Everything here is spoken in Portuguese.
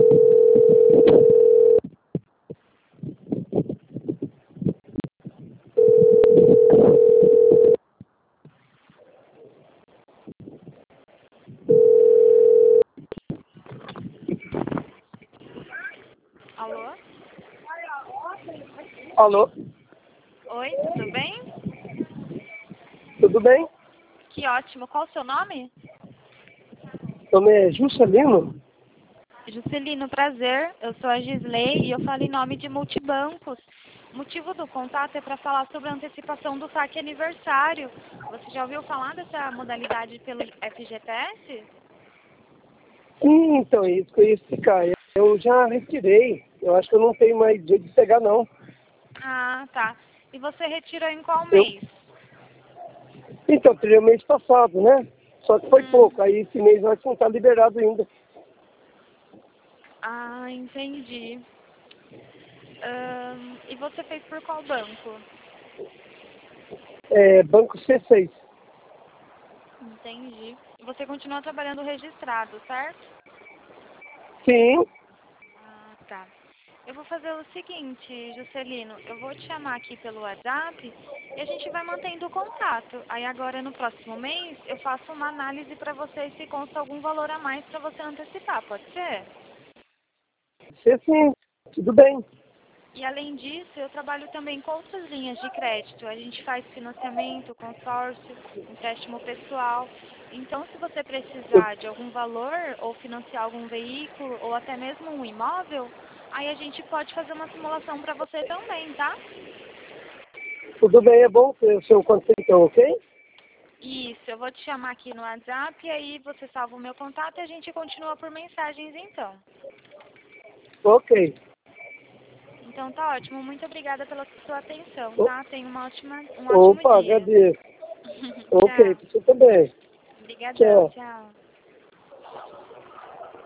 Alô? Alô, Oi, tudo bem? tudo bem? Que ótimo. Qual o seu nome? Meu nome é Juscelino. Juscelino, prazer. Eu sou a Gisley e eu falo em nome de Multibancos. O motivo do contato é para falar sobre a antecipação do saque aniversário. Você já ouviu falar dessa modalidade pelo FGTS? Sim, então, é isso que eu ia explicar. Eu já retirei. Eu acho que eu não tenho mais jeito de pegar, não. Ah, tá. E você retirou em qual Eu, mês? então, tirei o mês passado, né? Só que foi Hum. pouco. Aí esse mês eu acho que não está liberado ainda. Ah, entendi. E você fez por qual banco? É Banco C6. Entendi. Você continua trabalhando registrado, certo? Sim, Ah, tá. Eu vou fazer o seguinte, Juscelino, eu vou te chamar aqui pelo WhatsApp e a gente vai mantendo o contato. Aí agora no próximo mês eu faço uma análise para você se consta algum valor a mais para você antecipar, pode ser? sim, tudo bem. E além disso, eu trabalho também com outras linhas de crédito. A gente faz financiamento, consórcio, empréstimo pessoal. Então, se você Eu- precisar de algum valor ou financiar algum veículo ou até mesmo um imóvel, aí a gente pode fazer uma simulação para você também, tá? tudo bem, é bom ter o seu contato, então, ok? Isso, eu vou te chamar aqui no WhatsApp e aí você salva o meu contato e a gente continua por mensagens então. Ok. Então tá ótimo, muito obrigada pela sua atenção, O- tá? Tenha um ótimo Opa, dia. agradeço. Ok, Tchau. você também. Obrigadão, Tchau. tchau.